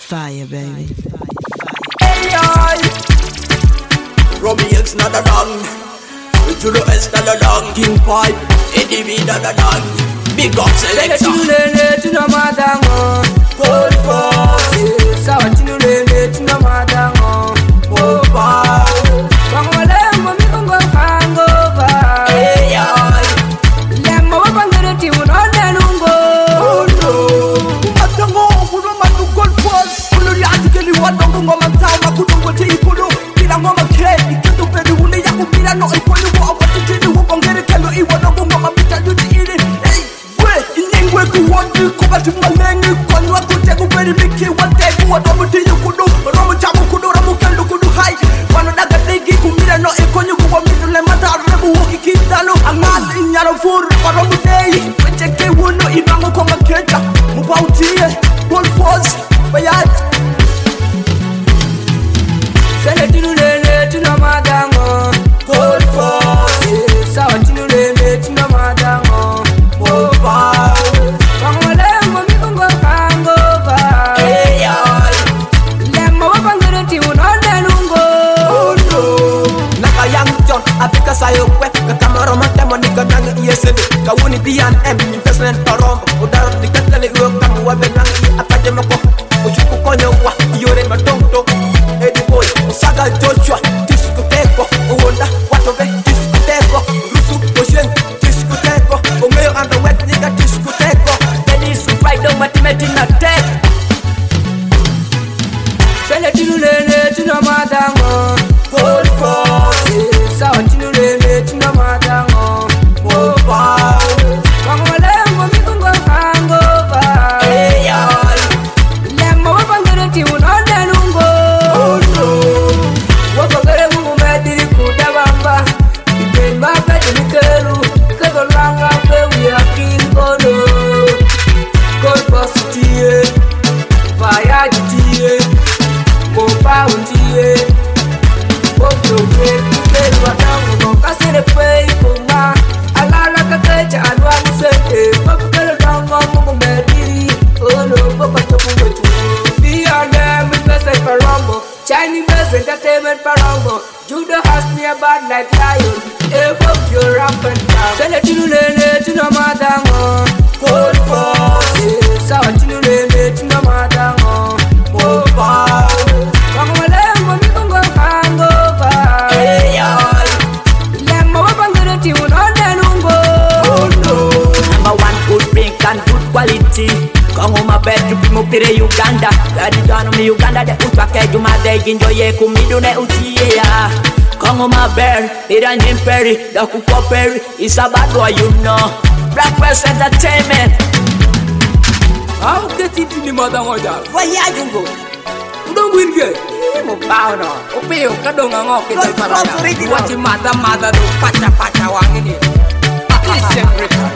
Fire, baby. Hey, Robbie X not a dong. Judo S not a dong. King Pipe, Eddie V not a dong. Big up selector. Tuna madango, cold force. Sawa tuna madango, oh wow. Kangole mami kongo hangover. Hey, lemma wapangere tiuno nenungo. oh no. Madango, kuno matu cold force. Kuno yati keli wadongo ngoma tau makudongo te ikudo. Kila ngoma ke, iketo pedi hune ya kumira no ikoni wa awatu tini wapangere kelo iwadongo ngoma mita yuti ili. Hey, we kuwandi kubati malengi kwanwa kutegu beri miki wategu wadomu tiyu kudu romu chamu kudu ramu kelu kudu hai wano daga digi kumira no ekonyu kuwa midu le mata rebu woki kitalo angali nyaro furu waromu deyi wecheke wunu imangu kwa makeja mubautie Gold Force bayat Sele tinulele tuna madango, Gold Force. Sawa tinulele tuna madango, oh wow. Kangole mami kongo hangover. hey lemma wapangere tiuno nenungo. oh no naka yang John apika sayo kwe kakamaro matemo nika nangi yesede kawuni B&M investment parombo udaro dikatale uyo kamu wabe nangi apaje mako uchuku konyo wa yore madongo Eddie Boy usaga Joshua diskoteko uwonda watobe diskoteko rusu ocean diskoteko umeyo underwet nigga diskoteko Dennis Friday matimeti na tek Sele tinulele tuna madango, Gold Force. Sawa tinulele tuna madango, oh wow. Kangole mami kongo hangover. hey lemma wapangere tiuno nenungo. oh no Wapangere mungu mediri kudabamba. Iben baka jinikeru, kegolanga pewi ya kingono. Gold Force tiye, fire tiye, mopa untiye. Bokyo kwe kubelu wadango mokasire pei kuma. Alala kakecha anwa musete, wapukele dango mungu mediri. Ono popa toku wetu. B&M investment parombo, Chinese investment entertainment parombo. Judo has me a bad like lion. Evoke your rap and down. Sele tinulele tuna madango, Gold Force. Sawa tinulele tuna madango, oh wow. Kangole mami kongo hangover. hey lemma wapangere tiuno nenungo. oh no number one good drink and good quality Kongo mabetu pimupire Uganda Gadi dano mi Uganda de utwake jumade ginjoye kumidune utie ya Kongo maber, ira nyimperi, da kukoperi Isa badwa you know Breakfast entertainment How get it in the madango da? Waya jungo Udong winge. Mo pao no. Opeo kadonga ngoke Gold parana. Force original. Wachi mata do pacha wangini. Listen,